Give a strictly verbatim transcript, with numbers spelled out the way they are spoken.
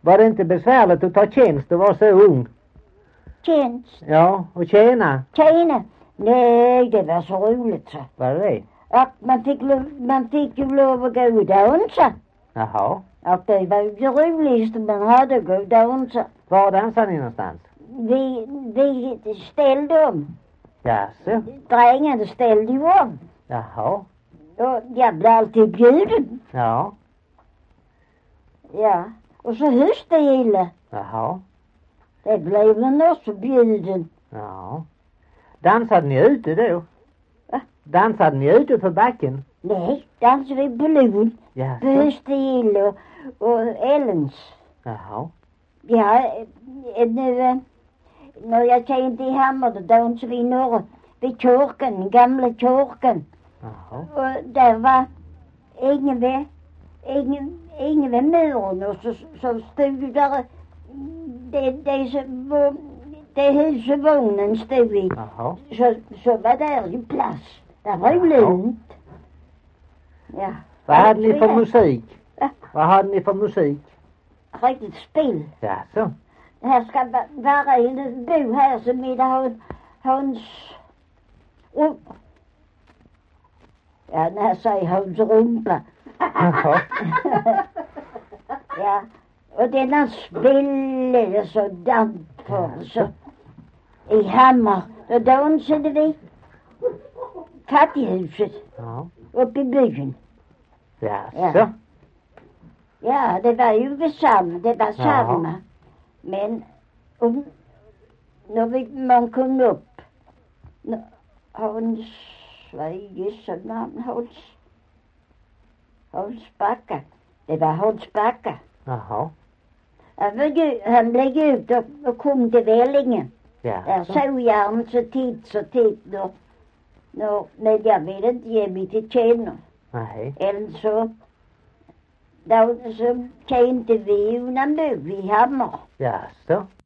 Var det inte besvärligt att ta tjänst och vara så ung? Tjänst? Ja, och tjäna. Tjäna? Nej, det var så roligt så. Var det det? Ja, man fick, lov, man fick ju lov att gå och dansa. Jaha. Ja, det var ju det roligaste man hade, att gå och dansa. Var dansade ni någonstans? Vi, vi ställde om. Jaså? Drängarna ställde ju om. Jaha. Och jag blev alltid bjuden. Ja. Ja, och så höste illa. Jaha. Det blev man också bjuden. Ja. Dansade ni ute då? Va? Dansade ni ute på backen? Nej, dansade vi på lun. Jaså? På Höstill och, och Ellens. Jaha. Ja, nu, när jag kände i Hammar, då dansade vi norr vid kyrkan, den gamla kyrkan. Jaha. Och där var ingen vid, ingen, ingen vid muren, och så, så stod ju där, det, det, så, det husvagnen stod i. Jaha. Så, så var där ju plats. Det var ju lugnt. Ja. Vad hade ni för musik? Va? Vad hade ni för musik? Riktigt spel. Jaså? Här ska va- vara en bo här som heter Hans... Hans... Oh. Ja, när jag säger Hans rumpa. Jaha. Ja, och denna spelade så damp för så. I Hammar, då dansade vi fattighuset Ja. uppe i byn. Jaså? Ja. Ja, det var ju detsamma, det var samma. Men om, när vi, man kom upp, när, Hans, vad är Jesu namn, Hans, Hans Backa. Det var Hans Backa. Jaha. Han, var ju, han blev ut och, och kom till Vellinge. Där Jaså? såg jag honom så titt så titt när, när, men jag vill inte ge mig till känna. Nej. Eller så, då så kände vi ju när vi i Hammar. Jaså?